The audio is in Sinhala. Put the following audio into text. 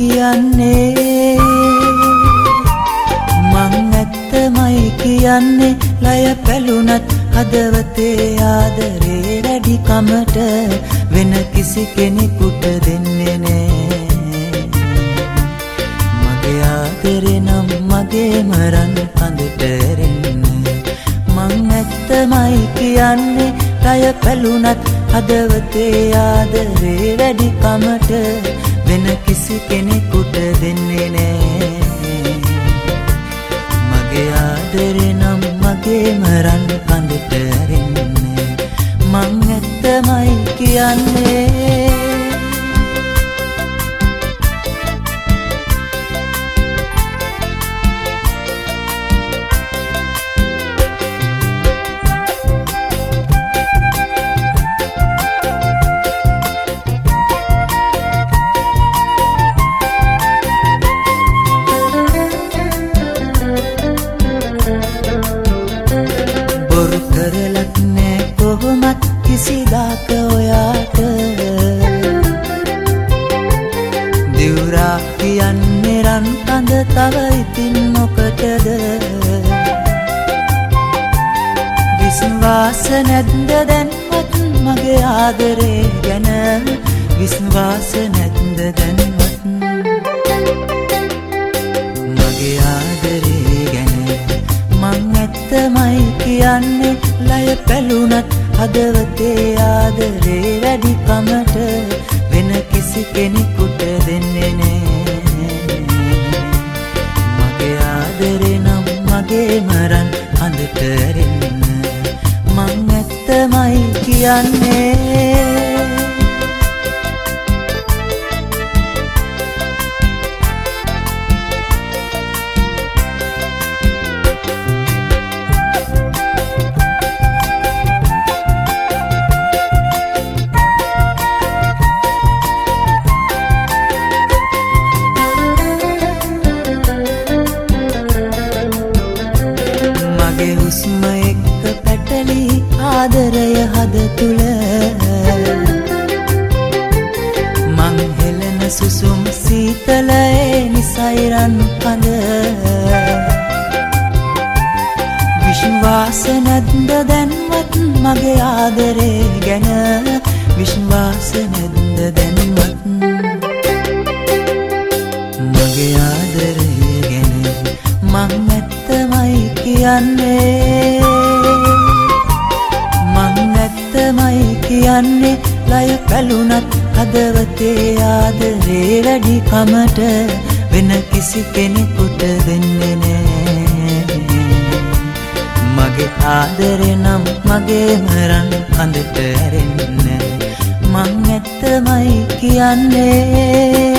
කියන්නේ මං ඇත්තමයි කියන්නේ ලය පැලුණත් හදවතේ ආදරේ වැඩි කමට වෙන කිසි කෙනෙකුට දෙන්නේ නෑ මගේ ආදරේ නම් මගේම රන් කඳට ඇරෙන්නේ මං ඇත්තමයි කියන්නේ ලය පැලුණත් හදවතේ ආදරේ වැඩි කමට වෙන කිසි කෙනෙකුට දෙන්නේ නෑ මගේ ආදරේ නම් මගේම රන් කඳට ඇරෙන්නේ මං ඇත්තමයි කියන්නේ කරලත් නෑ කොහොමත් කිසිදාක ඔයාට දිවුරා කියන්නේ රන් කඳ තව ඉතින් මොකටද විශ්වාස නැද්ද දැන්වත් මගේ ආදරේ ගැන විශ්වාස නැද්ද දැන්වත් මගේ ආදරේ ගැන මං ඇත්තමයි කියන්නේ ලය පැලුණත් හදවතේ ආදරේ වැඩි කමට වෙන කිසි කෙනෙකුට දෙන්නේ නෑ මගේ ආදරේ නම් මගේම රන් කඳට ඇරෙන්න මං ඇත්තමයි කියන්නේ මගේ හුස්ම එක්ක පැටලි ආදරය හද තුල මං හෙලන සුසුම් සීතලේ නිසයි රන් කඳ විශ්වාස නැද්ද දැන්වත් මගේ ආදරේ ගැන විශ්වාස නැද්ද දැන්වත් මගේ ආදරේ ගැන මං ඇත්තමයි කියන්නේ මං ඇත්තමයි කියන්නේ ලය පැලුණත් හදවතේ ආදරේ වැඩි කමට වෙන කිසි කෙනෙකුට දෙන්නේ නෑ මගේ ආදරේ නම් මගේම රන් කඳට ඇරෙන්නේ මං ඇත්තමයි කියන්නේ